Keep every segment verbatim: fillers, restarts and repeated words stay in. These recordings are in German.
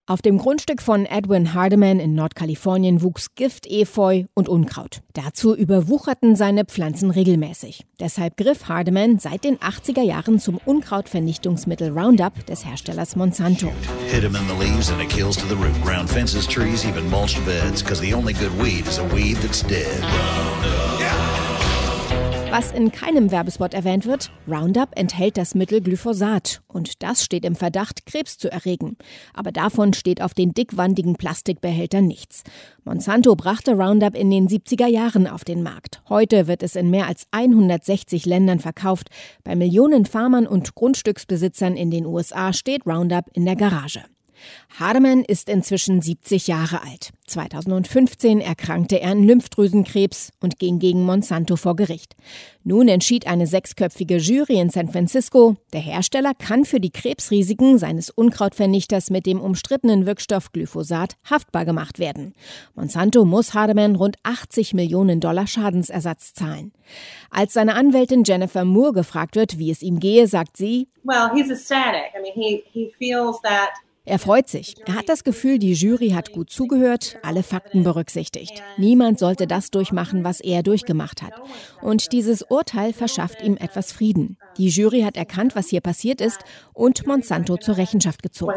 Auf dem Grundstück von Edwin Hardeman in Nordkalifornien wuchs Gift-Efeu und Unkraut. Dazu überwucherten seine Pflanzen regelmäßig. Deshalb griff Hardeman seit den achtziger Jahren zum Unkrautvernichtungsmittel Roundup des Herstellers Monsanto. Hit 'em in the leaves and it kills to the root. Ground fences, trees, even mulched beds. Cause the only good weed is a weed that's dead. Roundup. Yeah. Was in keinem Werbespot erwähnt wird, Roundup enthält das Mittel Glyphosat und das steht im Verdacht, Krebs zu erregen. Aber davon steht auf den dickwandigen Plastikbehältern nichts. Monsanto brachte Roundup in den siebziger Jahren auf den Markt. Heute wird es in mehr als hundertsechzig Ländern verkauft. Bei Millionen Farmern und Grundstücksbesitzern in den U S A steht Roundup in der Garage. Hardeman ist inzwischen siebzig Jahre alt. zweitausendfünfzehn erkrankte er an Lymphdrüsenkrebs und ging gegen Monsanto vor Gericht. Nun entschied eine sechsköpfige Jury in San Francisco, der Hersteller kann für die Krebsrisiken seines Unkrautvernichters mit dem umstrittenen Wirkstoff Glyphosat haftbar gemacht werden. Monsanto muss Hardeman rund achtzig Millionen Dollar Schadensersatz zahlen. Als seine Anwältin Jennifer Moore gefragt wird, wie es ihm gehe, sagt sie, well, he's ecstatic. I mean, he, he feels that Er freut sich. Er hat das Gefühl, die Jury hat gut zugehört, alle Fakten berücksichtigt. Niemand sollte das durchmachen, was er durchgemacht hat. Und dieses Urteil verschafft ihm etwas Frieden. Die Jury hat erkannt, was hier passiert ist und Monsanto zur Rechenschaft gezogen.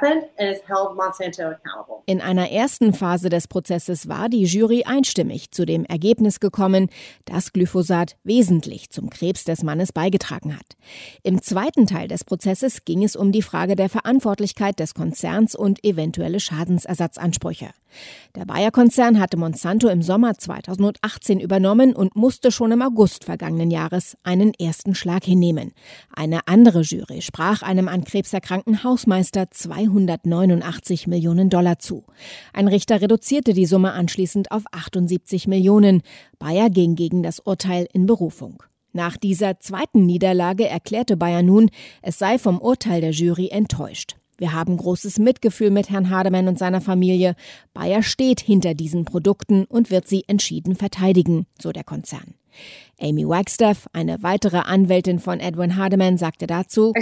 In einer ersten Phase des Prozesses war die Jury einstimmig zu dem Ergebnis gekommen, dass Glyphosat wesentlich zum Krebs des Mannes beigetragen hat. Im zweiten Teil des Prozesses ging es um die Frage der Verantwortlichkeit des Konzerns und eventuelle Schadensersatzansprüche. Der Bayer-Konzern hatte Monsanto im Sommer zweitausendachtzehn übernommen und musste schon im August vergangenen Jahres einen ersten Schlag hinnehmen. Eine andere Jury sprach einem an Krebs erkrankten Hausmeister zweihundertneunundachtzig Millionen Dollar zu. Ein Richter reduzierte die Summe anschließend auf achtundsiebzig Millionen. Bayer ging gegen das Urteil in Berufung. Nach dieser zweiten Niederlage erklärte Bayer nun, es sei vom Urteil der Jury enttäuscht. Wir haben großes Mitgefühl mit Herrn Hardeman und seiner Familie. Bayer steht hinter diesen Produkten und wird sie entschieden verteidigen, so der Konzern. Amy Wagstaff, eine weitere Anwältin von Edwin Hardeman, sagte dazu,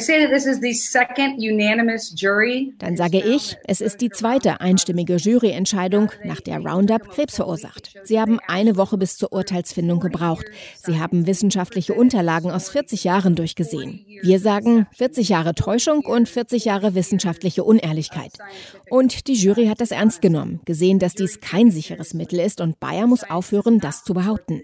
dann sage ich, es ist die zweite einstimmige Juryentscheidung, nach der Roundup Krebs verursacht. Sie haben eine Woche bis zur Urteilsfindung gebraucht. Sie haben wissenschaftliche Unterlagen aus vierzig Jahren durchgesehen. Wir sagen vierzig Jahre Täuschung und vierzig Jahre wissenschaftliche Unehrlichkeit. Und die Jury hat das ernst genommen, gesehen, dass dies kein sicheres Mittel ist und Bayer muss aufhören, das zu behaupten.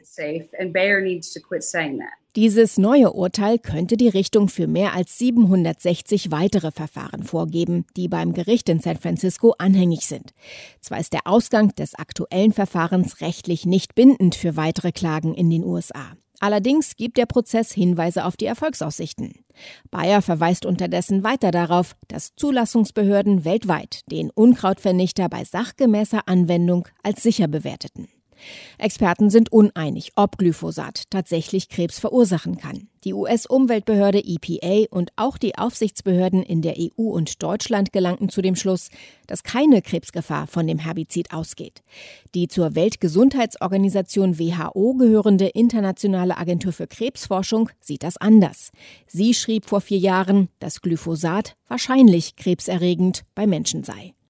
Dieses neue Urteil könnte die Richtung für mehr als siebenhundertsechzig weitere Verfahren vorgeben, die beim Gericht in San Francisco anhängig sind. Zwar ist der Ausgang des aktuellen Verfahrens rechtlich nicht bindend für weitere Klagen in den U S A. Allerdings gibt der Prozess Hinweise auf die Erfolgsaussichten. Bayer verweist unterdessen weiter darauf, dass Zulassungsbehörden weltweit den Unkrautvernichter bei sachgemäßer Anwendung als sicher bewerteten. Experten sind uneinig, ob Glyphosat tatsächlich Krebs verursachen kann. Die U S-Umweltbehörde E P A und auch die Aufsichtsbehörden in der E U und Deutschland gelangten zu dem Schluss, dass keine Krebsgefahr von dem Herbizid ausgeht. Die zur Weltgesundheitsorganisation W H O gehörende Internationale Agentur für Krebsforschung sieht das anders. Sie schrieb vor vier Jahren, dass Glyphosat wahrscheinlich krebserregend bei Menschen sei.